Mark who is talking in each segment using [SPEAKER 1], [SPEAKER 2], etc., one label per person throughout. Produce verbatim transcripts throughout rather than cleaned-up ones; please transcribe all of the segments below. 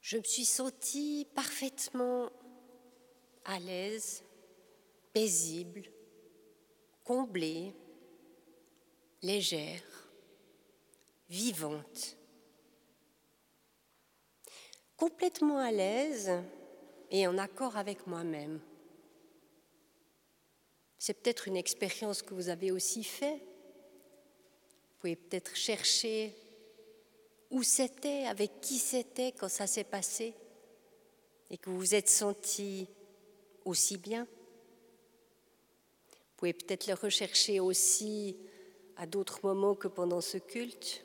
[SPEAKER 1] Je me suis sentie parfaitement à l'aise, paisible, comblée, légère, vivante. Complètement à l'aise et en accord avec moi-même. C'est peut-être une expérience que vous avez aussi faite. Vous pouvez peut-être chercher où c'était, avec qui c'était quand ça s'est passé et que vous vous êtes senti aussi bien. Vous pouvez peut-être le rechercher aussi à d'autres moments que pendant ce culte.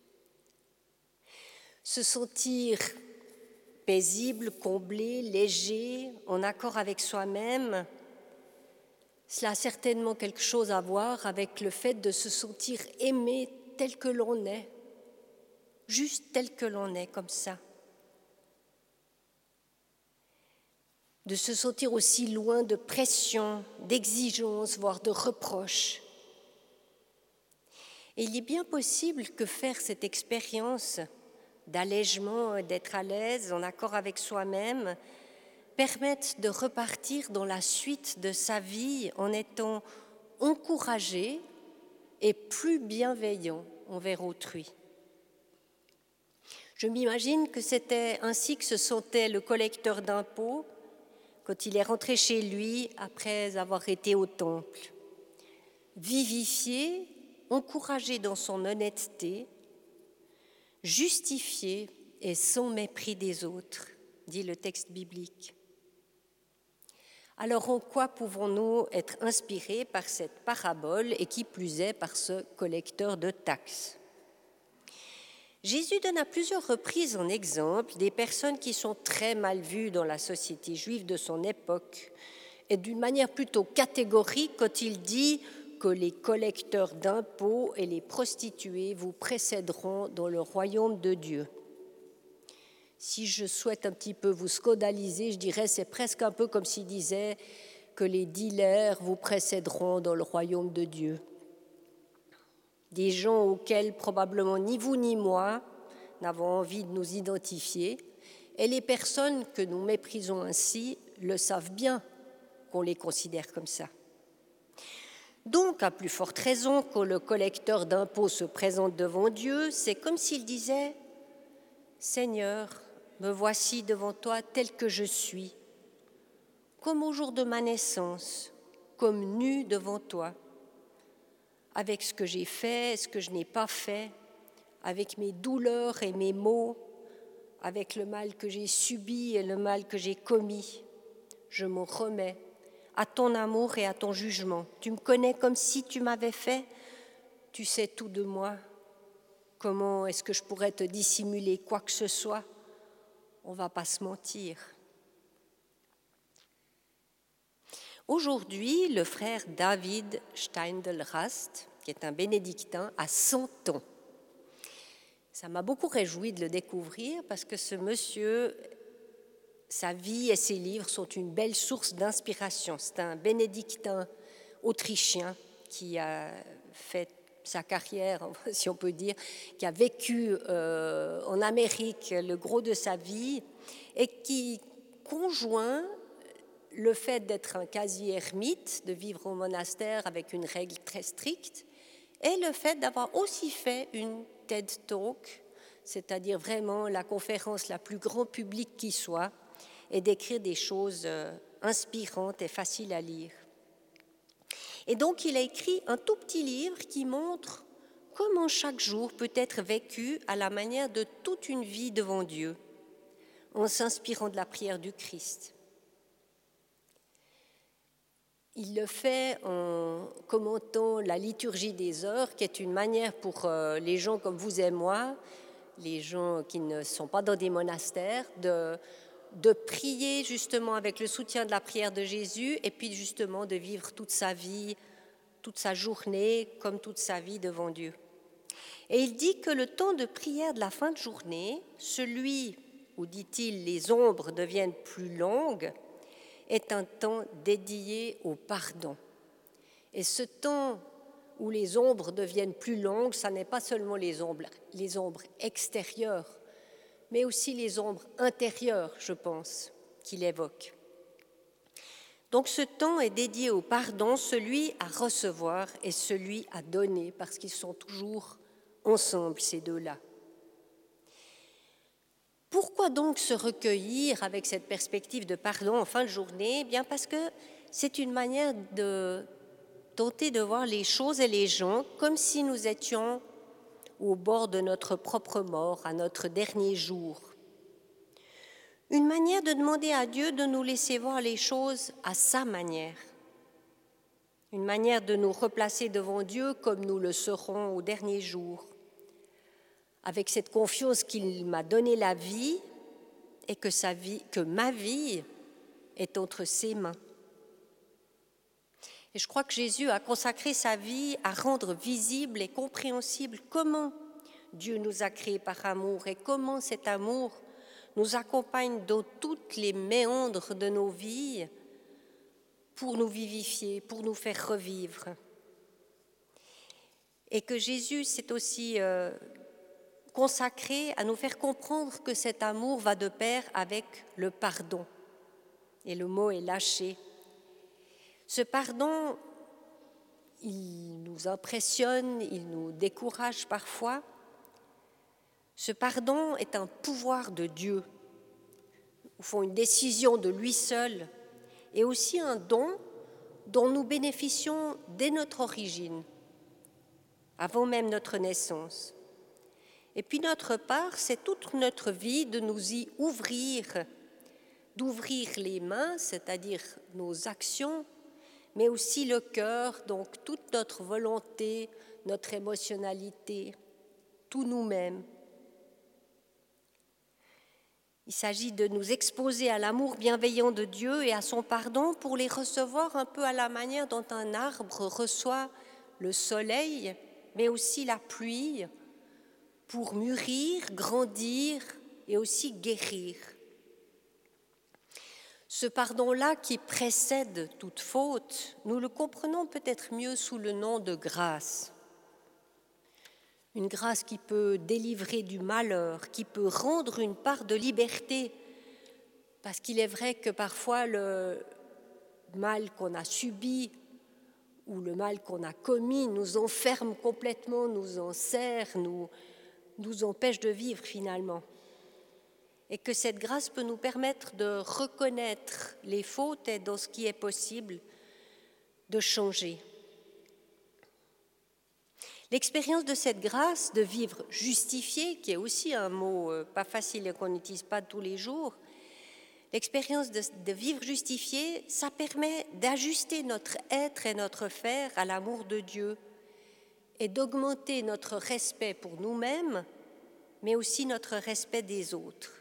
[SPEAKER 1] Se sentir paisible, comblé, léger, en accord avec soi-même, cela a certainement quelque chose à voir avec le fait de se sentir aimé tel que l'on est, juste tel que l'on est, comme ça. De se sentir aussi loin de pression, d'exigence, voire de reproches. Et il est bien possible que faire cette expérience d'allègement, d'être à l'aise, en accord avec soi-même, permette de repartir dans la suite de sa vie en étant encouragé et plus bienveillant envers autrui. Je m'imagine que c'était ainsi que se sentait le collecteur d'impôts quand il est rentré chez lui après avoir été au temple. Vivifié, encouragé dans son honnêteté, justifié et sans mépris des autres, dit le texte biblique. Alors en quoi pouvons-nous être inspirés par cette parabole et qui plus est par ce collecteur de taxes ? Jésus donne à plusieurs reprises en exemple des personnes qui sont très mal vues dans la société juive de son époque et d'une manière plutôt catégorique quand il dit que les collecteurs d'impôts et les prostituées vous précéderont dans le royaume de Dieu. Si je souhaite un petit peu vous scandaliser, je dirais c'est presque un peu comme s'il disait que les dealers vous précéderont dans le royaume de Dieu. Des gens auxquels probablement ni vous ni moi n'avons envie de nous identifier, et les personnes que nous méprisons ainsi le savent bien qu'on les considère comme ça. Donc, à plus forte raison, quand le collecteur d'impôts se présente devant Dieu, c'est comme s'il disait « Seigneur, me voici devant toi tel que je suis, comme au jour de ma naissance, comme nu devant toi, avec ce que j'ai fait et ce que je n'ai pas fait, avec mes douleurs et mes maux, avec le mal que j'ai subi et le mal que j'ai commis. Je m'en remets à ton amour et à ton jugement. Tu me connais comme si tu m'avais fait, tu sais tout de moi. Comment est-ce que je pourrais te dissimuler quoi que ce soit ? On ne va pas se mentir. Aujourd'hui, le frère David Steindl-Rast, qui est un bénédictin, a cent ans. Ça m'a beaucoup réjoui de le découvrir parce que ce monsieur, sa vie et ses livres sont une belle source d'inspiration. C'est un bénédictin autrichien qui a fait sa carrière, si on peut dire, qui a vécu euh, en Amérique le gros de sa vie et qui conjoint le fait d'être un quasi-ermite, de vivre au monastère avec une règle très stricte, et le fait d'avoir aussi fait une TED Talk, c'est-à-dire vraiment la conférence la plus grand public qui soit, et d'écrire des choses euh, inspirantes et faciles à lire. Et donc, il a écrit un tout petit livre qui montre comment chaque jour peut être vécu à la manière de toute une vie devant Dieu, en s'inspirant de la prière du Christ. Il le fait en commentant la liturgie des heures, qui est une manière pour euh, les gens comme vous et moi, les gens qui ne sont pas dans des monastères, de, de prier justement avec le soutien de la prière de Jésus et puis justement de vivre toute sa vie, toute sa journée comme toute sa vie devant Dieu. Et il dit que le temps de prière de la fin de journée, celui où, dit-il, les ombres deviennent plus longues, est un temps dédié au pardon. Et ce temps où les ombres deviennent plus longues, ça n'est pas seulement les ombres, les ombres extérieures, mais aussi les ombres intérieures, je pense, qu'il évoque. Donc ce temps est dédié au pardon, celui à recevoir et celui à donner, parce qu'ils sont toujours ensemble, ces deux-là. Pourquoi donc se recueillir avec cette perspective de pardon en fin de journée ? Bien parce que c'est une manière de tenter de voir les choses et les gens comme si nous étions au bord de notre propre mort, à notre dernier jour. Une manière de demander à Dieu de nous laisser voir les choses à sa manière. Une manière de nous replacer devant Dieu comme nous le serons au dernier jour. Avec cette confiance qu'il m'a donné la vie et que, sa vie, que ma vie est entre ses mains. Et je crois que Jésus a consacré sa vie à rendre visible et compréhensible comment Dieu nous a créés par amour et comment cet amour nous accompagne dans toutes les méandres de nos vies pour nous vivifier, pour nous faire revivre. Et que Jésus s'est aussi euh, consacré à nous faire comprendre que cet amour va de pair avec le pardon. Et le mot est lâché. Ce pardon, il nous impressionne, il nous décourage parfois. Ce pardon est un pouvoir de Dieu, au fond une décision de lui seul, et aussi un don dont nous bénéficions dès notre origine, avant même notre naissance. Et puis notre part, c'est toute notre vie de nous y ouvrir, d'ouvrir les mains, c'est-à-dire nos actions, mais aussi le cœur, donc toute notre volonté, notre émotionnalité, tout nous-mêmes. Il s'agit de nous exposer à l'amour bienveillant de Dieu et à son pardon pour les recevoir un peu à la manière dont un arbre reçoit le soleil, mais aussi la pluie, pour mûrir, grandir et aussi guérir. Ce pardon-là qui précède toute faute, nous le comprenons peut-être mieux sous le nom de grâce. Une grâce qui peut délivrer du malheur, qui peut rendre une part de liberté, parce qu'il est vrai que parfois le mal qu'on a subi ou le mal qu'on a commis nous enferme complètement, nous enserre, nous, nous empêche de vivre finalement. Et que cette grâce peut nous permettre de reconnaître les fautes et dans ce qui est possible, de changer. L'expérience de cette grâce, de vivre justifié, qui est aussi un mot pas facile et qu'on n'utilise pas tous les jours, l'expérience de, de vivre justifié, ça permet d'ajuster notre être et notre faire à l'amour de Dieu et d'augmenter notre respect pour nous-mêmes, mais aussi notre respect des autres.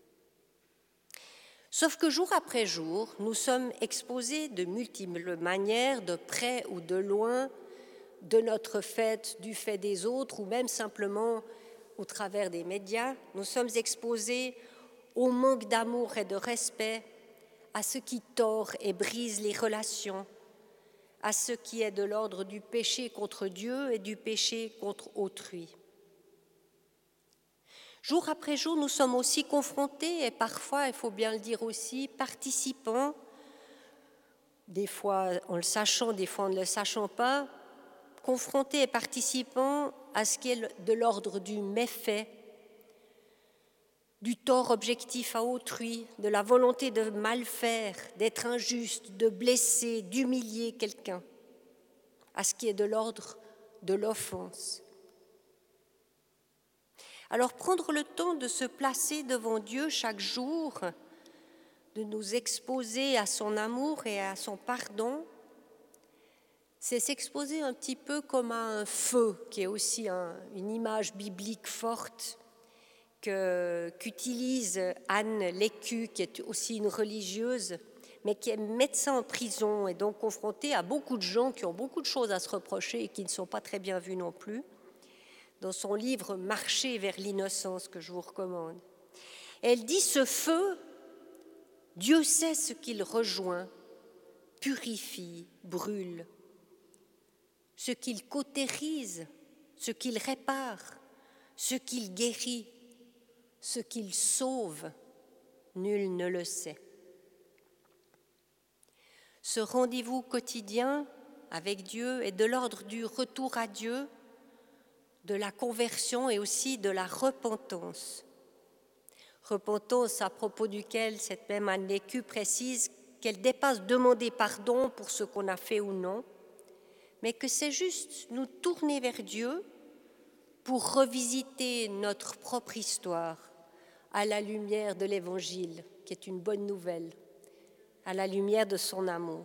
[SPEAKER 1] Sauf que jour après jour, nous sommes exposés de multiples manières, de près ou de loin, de notre fait, du fait des autres, ou même simplement au travers des médias. Nous sommes exposés au manque d'amour et de respect, à ce qui tord et brise les relations, à ce qui est de l'ordre du péché contre Dieu et du péché contre autrui. Jour après jour, nous sommes aussi confrontés et parfois, il faut bien le dire aussi, participants, des fois en le sachant, des fois en ne le sachant pas, confrontés et participants à ce qui est de l'ordre du méfait, du tort objectif à autrui, de la volonté de mal faire, d'être injuste, de blesser, d'humilier quelqu'un, à ce qui est de l'ordre de l'offense. Alors prendre le temps de se placer devant Dieu chaque jour, de nous exposer à son amour et à son pardon, c'est s'exposer un petit peu comme à un feu, qui est aussi un, une image biblique forte que, qu'utilise Anne Lécu, qui est aussi une religieuse, mais qui est médecin en prison et donc confrontée à beaucoup de gens qui ont beaucoup de choses à se reprocher et qui ne sont pas très bien vus non plus, dans son livre « Marcher vers l'innocence » que je vous recommande. Elle dit « Ce feu, Dieu sait ce qu'il rejoint, purifie, brûle. Ce qu'il cautérise, ce qu'il répare, ce qu'il guérit, Ce qu'il sauve, nul ne le sait. Ce rendez-vous quotidien avec Dieu est de l'ordre du retour à Dieu, de la conversion et aussi de la repentance. Repentance à propos duquel cette même Anne Lécu précise qu'elle dépasse demander pardon pour ce qu'on a fait ou non, mais que c'est juste nous tourner vers Dieu pour revisiter notre propre histoire à la lumière de l'Évangile, qui est une bonne nouvelle, à la lumière de son amour.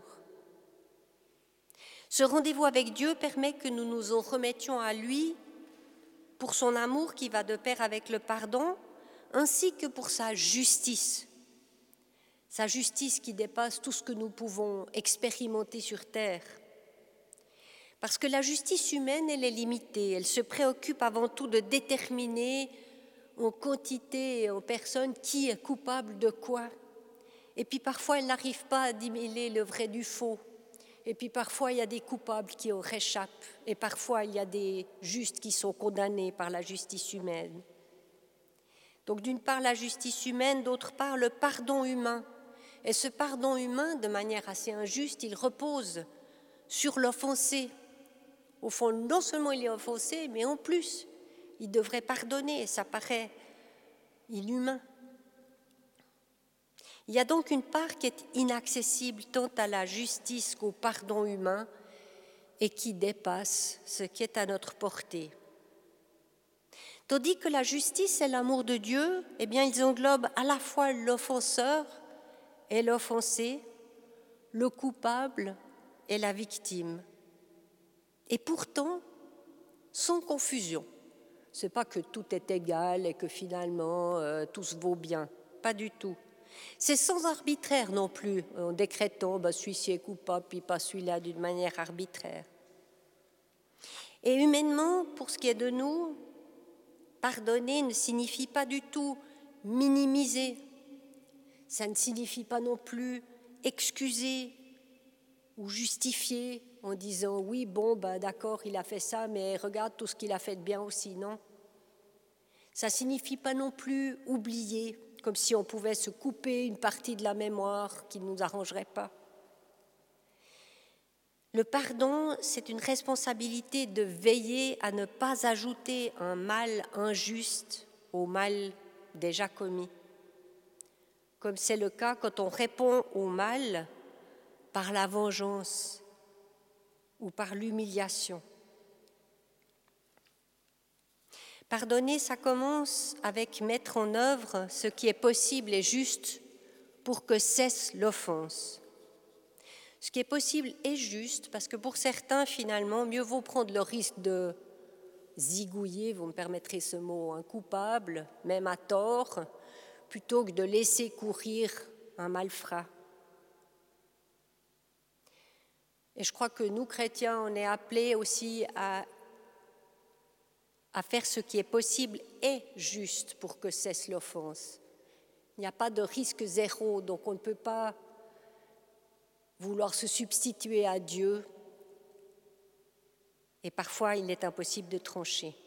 [SPEAKER 1] Ce rendez-vous avec Dieu permet que nous nous en remettions à lui pour son amour qui va de pair avec le pardon, ainsi que pour sa justice. Sa justice qui dépasse tout ce que nous pouvons expérimenter sur terre. Parce que la justice humaine, elle est limitée. Elle se préoccupe avant tout de déterminer en quantité et en personne qui est coupable de quoi. Et puis parfois, elle n'arrive pas à démêler le vrai du faux. Et puis parfois, il y a des coupables qui en réchappent. Et parfois, il y a des justes qui sont condamnés par la justice humaine. Donc d'une part, la justice humaine, d'autre part, le pardon humain. Et ce pardon humain, de manière assez injuste, il repose sur l'offensé. Au fond, non seulement il est offensé, mais en plus, il devrait pardonner, et ça paraît inhumain. Il y a donc une part qui est inaccessible tant à la justice qu'au pardon humain et qui dépasse ce qui est à notre portée. Tandis que la justice et l'amour de Dieu, eh bien, ils englobent à la fois l'offenseur et l'offensé, le coupable et la victime. Et pourtant, sans confusion. Ce n'est pas que tout est égal et que finalement euh, tout se vaut bien, pas du tout. C'est sans arbitraire non plus, en décrétant bah, celui-ci est coupable, puis pas celui-là d'une manière arbitraire. Et humainement, pour ce qui est de nous, pardonner ne signifie pas du tout minimiser. Ça ne signifie pas non plus excuser ou justifier en disant oui, bon, bah, d'accord, il a fait ça, mais regarde tout ce qu'il a fait de bien aussi, non? Ça ne signifie pas non plus oublier, comme si on pouvait se couper une partie de la mémoire qui ne nous arrangerait pas. Le pardon, c'est une responsabilité de veiller à ne pas ajouter un mal injuste au mal déjà commis, comme c'est le cas quand on répond au mal par la vengeance ou par l'humiliation. Pardonner, ça commence avec mettre en œuvre ce qui est possible et juste pour que cesse l'offense. Ce qui est possible est juste parce que pour certains, finalement, mieux vaut prendre le risque de zigouiller, vous me permettrez ce mot, un coupable, même à tort, plutôt que de laisser courir un malfrat. Et je crois que nous, chrétiens, on est appelés aussi à, à faire ce qui est possible et juste pour que cesse l'offense. Il n'y a pas de risque zéro, donc on ne peut pas vouloir se substituer à Dieu. Et parfois, il est impossible de trancher.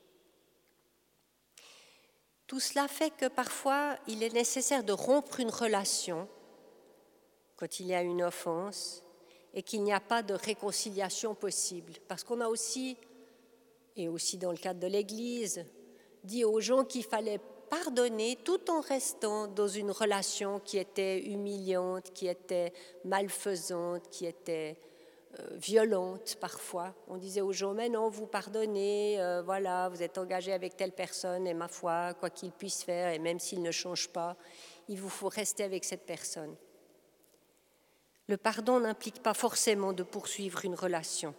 [SPEAKER 1] Tout cela fait que parfois, il est nécessaire de rompre une relation quand il y a une offense et qu'il n'y a pas de réconciliation possible. Parce qu'on a aussi, et aussi dans le cadre de l'Église, dit aux gens qu'il fallait pardonner tout en restant dans une relation qui était humiliante, qui était malfaisante, qui était euh, violente parfois. On disait aux gens, mais non, vous pardonnez, euh, voilà, vous êtes engagés avec telle personne, et ma foi, quoi qu'il puisse faire, et même s'il ne change pas, il vous faut rester avec cette personne. Le pardon n'implique pas forcément de poursuivre une relation.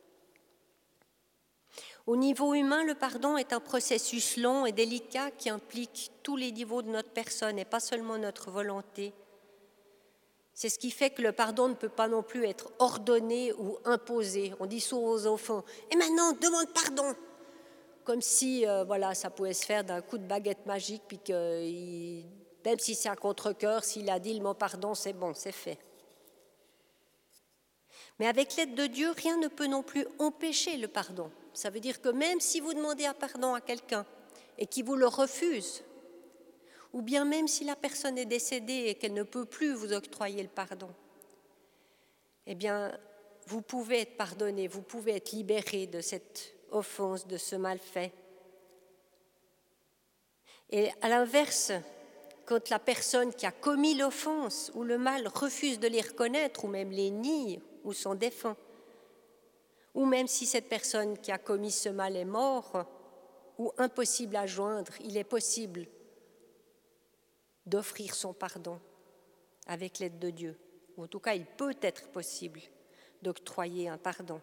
[SPEAKER 1] Au niveau humain, le pardon est un processus long et délicat qui implique tous les niveaux de notre personne et pas seulement notre volonté. C'est ce qui fait que le pardon ne peut pas non plus être ordonné ou imposé. On dit souvent aux enfants « Et maintenant, demande pardon !» Comme si euh, voilà, ça pouvait se faire d'un coup de baguette magique, puis que il, même si c'est à contre-cœur, s'il a dit le mot pardon, c'est bon, c'est fait. Mais avec l'aide de Dieu, rien ne peut non plus empêcher le pardon. Ça veut dire que même si vous demandez un pardon à quelqu'un et qu'il vous le refuse, ou bien même si la personne est décédée et qu'elle ne peut plus vous octroyer le pardon, eh bien, vous pouvez être pardonné, vous pouvez être libéré de cette offense, de ce mal fait. Et à l'inverse, quand la personne qui a commis l'offense ou le mal refuse de les reconnaître ou même les nie ou s'en défend, ou même si cette personne qui a commis ce mal est mort ou impossible à joindre, il est possible d'offrir son pardon avec l'aide de Dieu. Ou en tout cas, il peut être possible d'octroyer un pardon.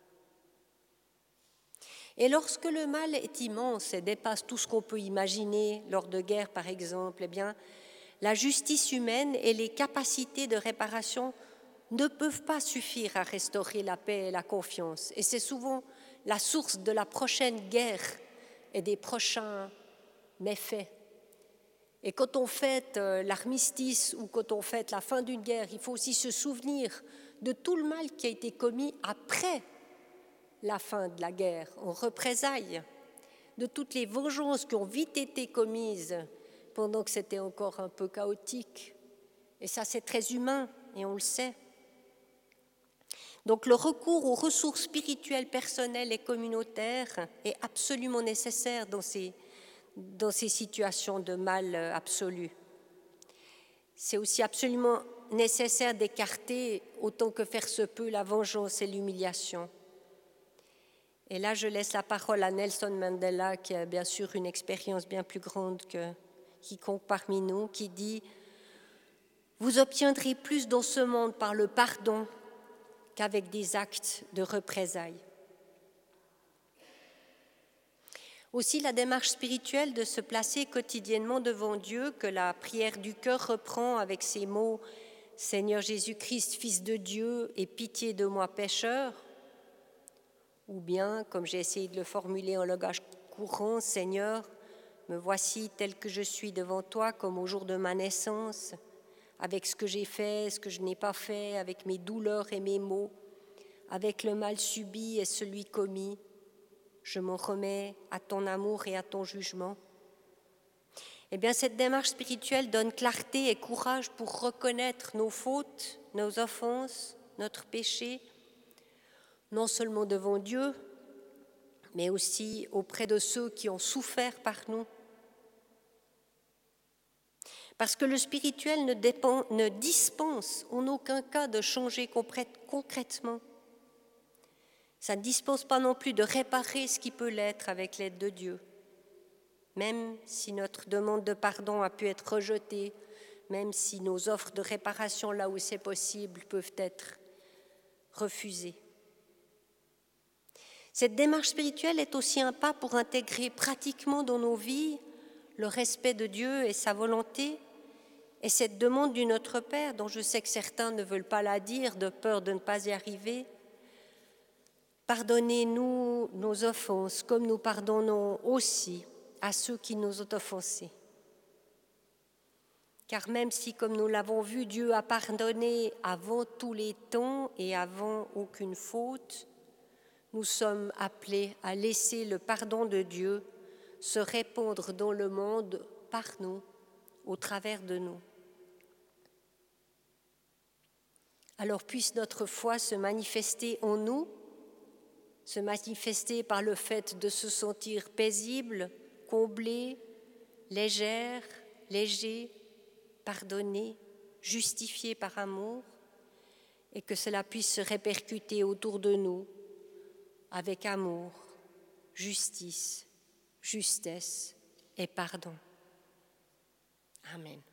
[SPEAKER 1] Et lorsque le mal est immense et dépasse tout ce qu'on peut imaginer, lors de guerres par exemple, eh bien, la justice humaine et les capacités de réparation ne peuvent pas suffire à restaurer la paix et la confiance. Et c'est souvent la source de la prochaine guerre et des prochains méfaits. Et quand on fête l'armistice ou quand on fête la fin d'une guerre, il faut aussi se souvenir de tout le mal qui a été commis après la fin de la guerre, en représailles, de toutes les vengeances qui ont vite été commises pendant que c'était encore un peu chaotique. Et ça, c'est très humain, et on le sait. Donc le recours aux ressources spirituelles personnelles et communautaires est absolument nécessaire dans ces, dans ces situations de mal absolu. C'est aussi absolument nécessaire d'écarter, autant que faire se peut, la vengeance et l'humiliation. Et là, je laisse la parole à Nelson Mandela, qui a bien sûr une expérience bien plus grande que quiconque parmi nous, qui dit « Vous obtiendrez plus dans ce monde par le pardon qu'avec des actes de représailles. » Aussi, la démarche spirituelle de se placer quotidiennement devant Dieu, que la prière du cœur reprend avec ces mots « Seigneur Jésus-Christ, Fils de Dieu, aie pitié de moi pécheur », ou bien, comme j'ai essayé de le formuler en langage courant, « Seigneur, me voici tel que je suis devant toi comme au jour de ma naissance, avec ce que j'ai fait, ce que je n'ai pas fait, avec mes douleurs et mes maux, avec le mal subi et celui commis. Je m'en remets à ton amour et à ton jugement. » Eh bien, cette démarche spirituelle donne clarté et courage pour reconnaître nos fautes, nos offenses, notre péché, non seulement devant Dieu, mais aussi auprès de ceux qui ont souffert par nous. Parce que le spirituel ne, dépend, ne dispense en aucun cas de changer concrètement. Ça ne dispense pas non plus de réparer ce qui peut l'être avec l'aide de Dieu. Même si notre demande de pardon a pu être rejetée, même si nos offres de réparation là où c'est possible peuvent être refusées. Cette démarche spirituelle est aussi un pas pour intégrer pratiquement dans nos vies le respect de Dieu et sa volonté, et cette demande du Notre Père, dont je sais que certains ne veulent pas la dire de peur de ne pas y arriver. Pardonnez-nous nos offenses comme nous pardonnons aussi à ceux qui nous ont offensés. Car même si, comme nous l'avons vu, Dieu a pardonné avant tous les temps et avant aucune faute, nous sommes appelés à laisser le pardon de Dieu se répandre dans le monde par nous, au travers de nous. Alors puisse notre foi se manifester en nous, se manifester par le fait de se sentir paisible, comblé, légère, léger, pardonné, justifié par amour, et que cela puisse se répercuter autour de nous avec amour, justice, justesse et pardon. Amen.